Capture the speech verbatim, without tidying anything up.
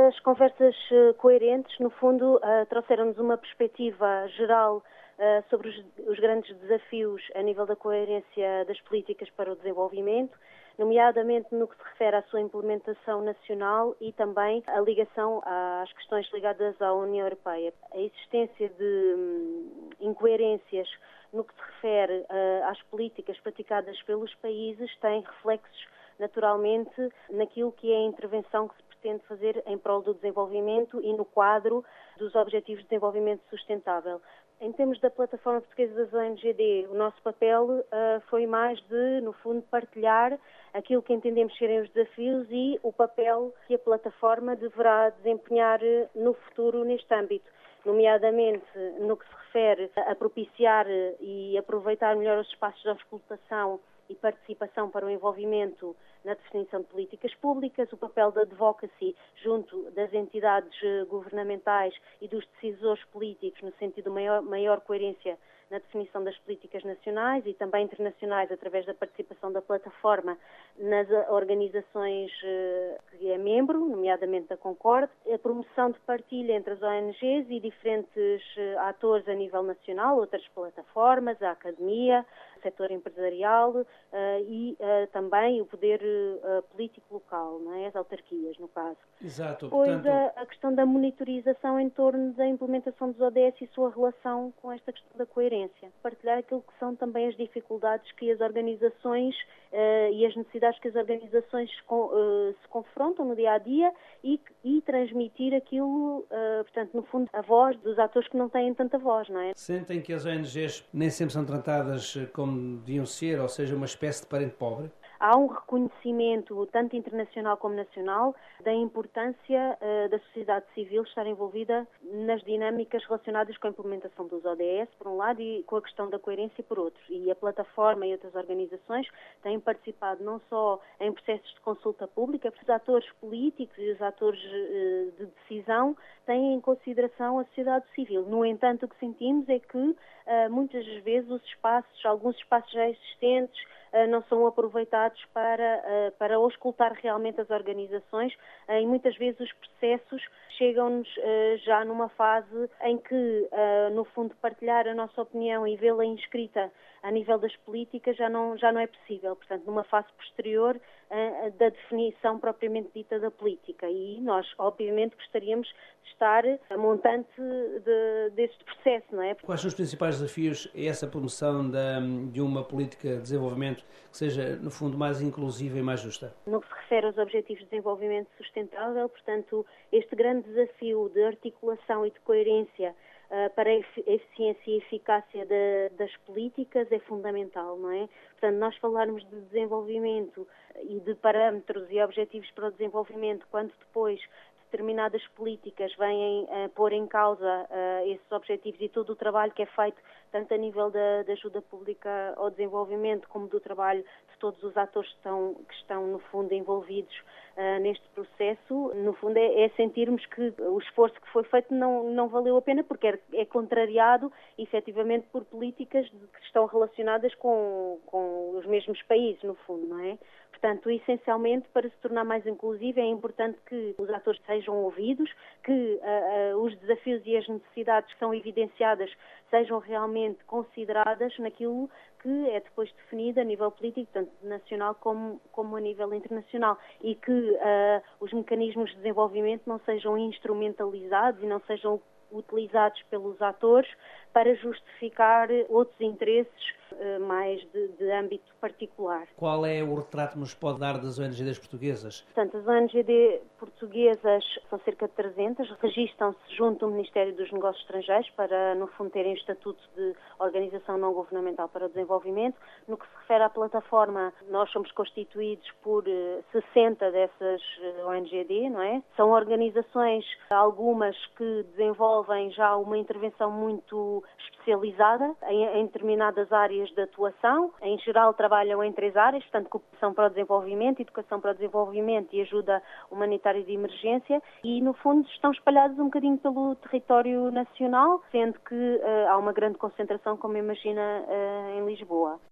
As conversas coerentes, no fundo, trouxeram-nos uma perspectiva geral sobre os, os grandes desafios a nível da coerência das políticas para o desenvolvimento, nomeadamente no que se refere à sua implementação nacional e também a ligação às questões ligadas à União Europeia. A existência de hum, incoerências no que se refere uh, às políticas praticadas pelos países tem reflexos naturalmente naquilo que é a intervenção que se pretende fazer em prol do desenvolvimento e no quadro dos Objetivos de Desenvolvimento Sustentável. Em termos da Plataforma Portuguesa das O N G D, o nosso papel uh, foi mais de, no fundo, partilhar aquilo que entendemos serem os desafios e o papel que a plataforma deverá desempenhar no futuro neste âmbito, nomeadamente no que se refere a propiciar e aproveitar melhor os espaços de auscultação e participação para o envolvimento na definição de políticas públicas, o papel da advocacy junto das entidades governamentais e dos decisores políticos no sentido de maior, maior coerência na definição das políticas nacionais e também internacionais através da participação da plataforma nas organizações que é membro, nomeadamente da Concorde, a promoção de partilha entre as O N Gs e diferentes atores a nível nacional, outras plataformas, a academia, o setor empresarial uh, e uh, também o poder uh, político local, não é? As autarquias, no caso. Exato. Depois Portanto... a, a questão da monitorização em torno da implementação dos O D S e sua relação com esta questão da coerência. Partilhar aquilo que são também as dificuldades que as organizações uh, e as necessidades que as organizações com, uh, se confrontam no dia-a-dia e, e transmitir aquilo, uh, portanto, no fundo, a voz dos atores que não têm tanta voz, não é? Sentem que as O N Gs nem sempre são tratadas como deviam ser, ou seja, uma espécie de parente pobre? Há um reconhecimento, tanto internacional como nacional, da importância uh, da sociedade civil estar envolvida nas dinâmicas relacionadas com a implementação dos O D S, por um lado, e com a questão da coerência, por outro. E a plataforma e outras organizações têm participado não só em processos de consulta pública, porque os atores políticos e os atores uh, de decisão têm em consideração a sociedade civil. No entanto, o que sentimos é que uh, muitas vezes os espaços, alguns espaços já existentes, não são aproveitados para, para auscultar realmente as organizações e muitas vezes os processos chegam-nos já numa fase em que, no fundo, partilhar a nossa opinião e vê-la inscrita a nível das políticas já não, já não é possível. Portanto, numa fase posterior da definição propriamente dita da política. E nós, obviamente, gostaríamos de estar a montante de, deste processo, não é? Quais são os principais desafios a essa promoção da, de uma política de desenvolvimento que seja, no fundo, mais inclusiva e mais justa? No que se refere aos Objetivos de Desenvolvimento Sustentável, portanto, este grande desafio de articulação e de coerência Uh, para a eficiência e eficácia de, das políticas é fundamental, não é? Portanto, nós falarmos de desenvolvimento e de parâmetros e objetivos para o desenvolvimento, quando depois determinadas políticas vêm uh, pôr em causa uh, esses objetivos e todo o trabalho que é feito, tanto a nível da, da ajuda pública ao desenvolvimento, como do trabalho de todos os atores que estão, que estão no fundo, envolvidos uh, neste processo, no fundo é, é sentirmos que o esforço que foi feito não, não valeu a pena, porque é, é contrariado, efetivamente, por políticas de, que estão relacionadas com, com os mesmos países, no fundo, não é? Portanto, essencialmente, para se tornar mais inclusivo, é importante que os atores sejam ouvidos, que uh, uh, os desafios e as necessidades que são evidenciadas sejam realmente consideradas naquilo que é depois definido a nível político, tanto nacional como, como a nível internacional, e que uh, os mecanismos de desenvolvimento não sejam instrumentalizados e não sejam utilizados pelos atores para justificar outros interesses uh, mais de, de âmbito particular. Qual é o retrato que nos pode dar das O N G Ds portuguesas? Portanto, as O N G D portuguesas são cerca de trezentas, registram-se junto ao Ministério dos Negócios Estrangeiros para, no fundo, terem o estatuto de Organização Não Governamental para o Desenvolvimento. No que se refere à plataforma, nós somos constituídos por uh, sessenta dessas uh, O N G D, não é? São organizações, algumas que desenvolvem já uma intervenção muito especializada em, em determinadas áreas de atuação. Em geral, trabalham em três áreas, portanto, cooperação para o desenvolvimento, educação para o desenvolvimento e ajuda humanitária de emergência, e, no fundo, estão espalhados um bocadinho pelo território nacional, sendo que uh, há uma grande concentração, como imagina, uh, em Lisboa.